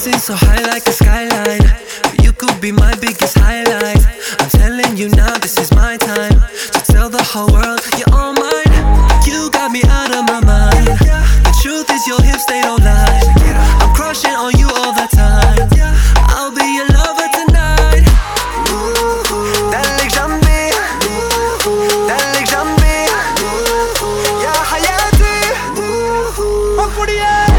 dancing so high like a skyline. You could be my biggest highlight. I'm telling you now, this is my time to tell the whole world you're all mine. You got me out of my mind. The truth is your hips, they don't lie. I'm crushing on you all the time. I'll be your lover tonight. دلك جنبي دلك جنبي يا حياتي أقولي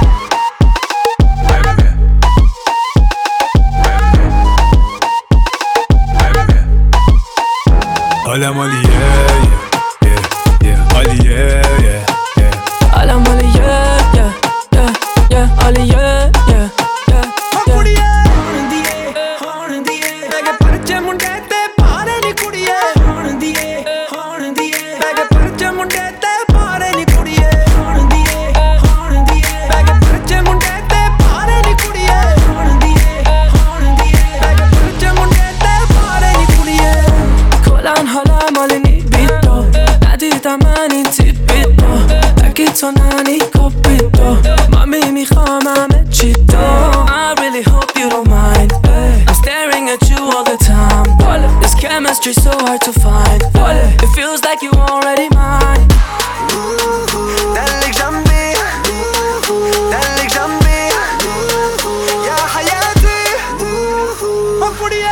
Hola Molly, yeah, yeah, yeah, Ollie, yeah, yeah, yeah. Hola Molly, yeah, yeah, yeah, yeah, Ollie, yeah, yeah, yeah, yeah. ਹੋਣ ਦੀਏ ਮੈਂ ਕਿ ਪਰਚੇ ਮੁੰਡੇ ਤੇ ਭਾਰੇ ਨੀ ਕੁੜੀਏ ਹੋਣ ਦੀਏ ਮੈਂ ਕਿ ਪਰਚੇ ਮੁੰਡੇ ਤੇ ਭਾਰੇ ਨੀ ਕੁੜੀਏ ਹੋਣ ਦੀਏ ਮੈਂ ਕਿ ਪਰਚੇ ਮੁੰਡੇ ਤੇ ਭਾਰੇ ਨੀ ਕੁੜੀਏ ਹੋਣ ਦੀਏ ਮੈਂ ਕਿ ਪਰਚੇ ਮੁੰਡੇ ਤੇ ਭਾਰੇ ਨੀ ਕੁੜੀਏ کلن حالم حال نیبیدو ندیدم من این تیپی دو اگه تو ننی کپی دو من میخوام همه چی دو I really hope you don't mind I'm staring at you all the time This chemistry so hard to find It feels like you already mine دلك جنبي دلك جنبي يا حياتي أقولي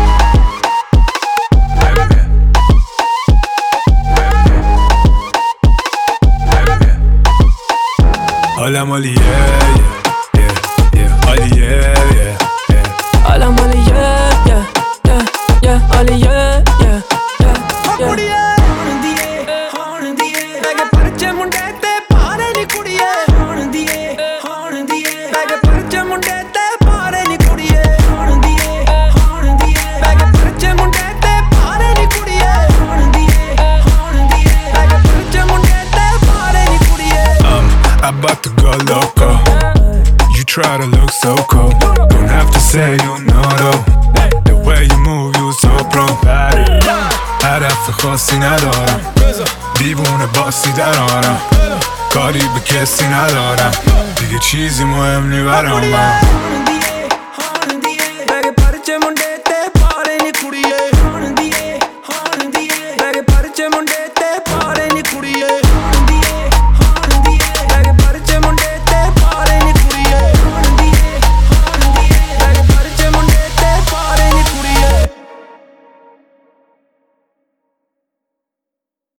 Hola Molly, yeah, yeah, yeah, yeah, Ollie, yeah, yeah, yeah. Hola Molly, yeah, yeah, yeah, yeah, Ollie, yeah, yeah, yeah, yeah. ਹੋਣ ਦੀਏ ਮੈਂ ਕਿ ਪਰਚੇ ਮੁੰਡੇ ਤੇ ਭਾਰੇ ਨੀ ਕੁੜੀਏ ਹੋਣ ਦੀਏ ਮੈਂ ਕਿ ਪਰਚੇ ਮੁੰਡੇ ਤੇ ਭਾਰੇ ਨੀ ਕੁੜੀਏ ਹੋਣ ਦੀਏ ਮੈਂ ਕਿ ਪਰਚੇ ਮੁੰਡੇ ਤੇ ਭਾਰੇ ਨੀ ਕੁੜੀਏ ਹੋਣ ਦੀਏ ਮੈਂ ਕਿ ਪਰਚੇ ਮੁੰਡੇ ਤੇ ਭਾਰੇ ਨੀ ਕੁੜੀਏ I'm about to go loco. You try to look so cold. Don't have to say you know though. The way you move, you so pro. هدف خاصی ندارم دیوونه باسی در آرم کاری به کسی ندارم دیگه چیزی مهم نی برام